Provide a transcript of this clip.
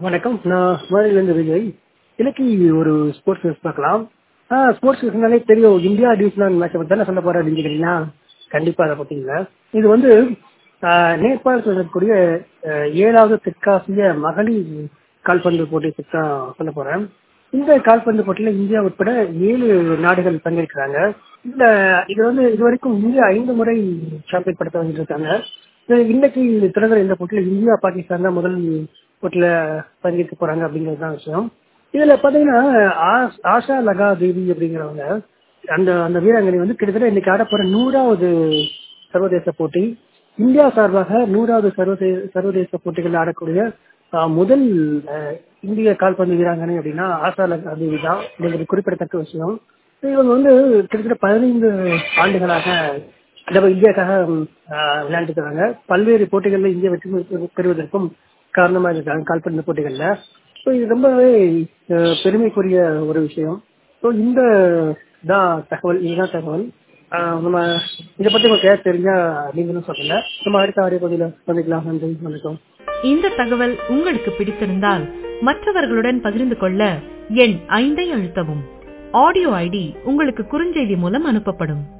வணக்கம். நான் மதுரையிலேருந்து விஜய். இன்னைக்கு ஒரு ஸ்போர்ட்ஸ் நியூஸ் பார்க்கலாம். ஸ்போர்ட்ஸ் நியூஸ்னாலே தெரியும், இந்தியா நியூசிலாந்து மேட்சை பற்றி தானே சொல்ல போகிறேன் அப்படின்னு கேட்குறீங்களா? கண்டிப்பாக அதை பற்றிங்களா. இது வந்து நேபாளத்தில் இருக்கக்கூடிய 7வது தெற்காசிய மகளிர் கால்பந்து போட்டி பற்றி தான் சொல்ல போகிறேன். இந்த கால்பந்து போட்டியில் இந்தியா உட்பட 7 நாடுகள் பங்கேற்கிறாங்க. இந்த இது வந்து இதுவரைக்கும் இந்தியா 5 முறை சாம்பியன் படத்தை வந்துட்டு இருக்காங்க. இன்னைக்கு தொடங்குற இந்த போட்டியில் இந்தியா பாகிஸ்தான் தான் முதல் போட்டியில பங்கேற்க போறாங்க அப்படிங்கிறது தான் விஷயம். இதுல பாத்தீங்கன்னா ஆஷா லகா தேவி அப்படிங்கிறவங்க, அந்த அந்த வீராங்கனை வந்து கிட்டத்தட்ட இன்னைக்கு ஆடப்போற 100வது சர்வதேச போட்டி. இந்தியா சார்பாக 100வது சர்வதேச போட்டிகள் ஆடக்கூடிய முதல் இந்திய கால்பந்து வீராங்கனை அப்படின்னா ஆஷா லகா தேவி தான் அப்படிங்கிறது குறிப்பிடத்தக்க விஷயம். இவங்க வந்து கிட்டத்தட்ட 15 ஆண்டுகளாக நம்ம இந்தியாக்காக விளையாண்டுக்கிறாங்க. பல்வேறு போட்டிகளில் இந்தியா வெற்றி பெறுவதற்கும் காரணமா இருக்காங்க கால்பந்து போட்டிகள்ல. ஸோ இது ரொம்பவே பெருமைக்குரிய ஒரு விஷயம். ஸோ இந்த இதுதான் தகவல். நம்ம இதை பத்தி உங்களுக்கு தெரிஞ்சா நீங்களும் சொல்லுங்க. நம்ம அடுத்த ஆடியோ பகுதியில் சந்திக்கலாம். நன்றி, வணக்கம். இந்த தகவல் உங்களுக்கு பிடித்திருந்தால் மற்றவர்களுடன் பகிர்ந்து கொள்ள எண் 5 அழுத்தவும். ஆடியோ ஐடி உங்களுக்கு குறுஞ்செய்தி மூலம் அனுப்பப்படும்.